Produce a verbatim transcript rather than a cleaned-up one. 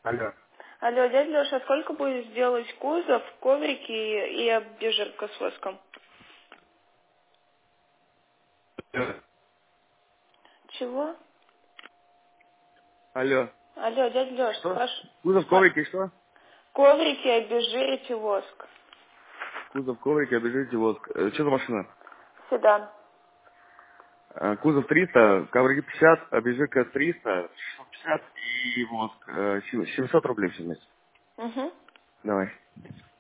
Алло. Алло, дядя Леша, сколько будет сделать кузов, коврики и обдерживка с воском? Алло. Чего? Алло. Алло, дядя Леш, Что? спраш... Кузов спра- коврики, что? Коврики, обезжирить и воск. Кузов коврики, обезжирите воск. Э, что за машина? Седан. Э, Кузов триста, коврики пятьдесят, обезжирка триста, шестьсот пятьдесят и воск э, семь- семьсот рублей все вместе. Угу. Давай.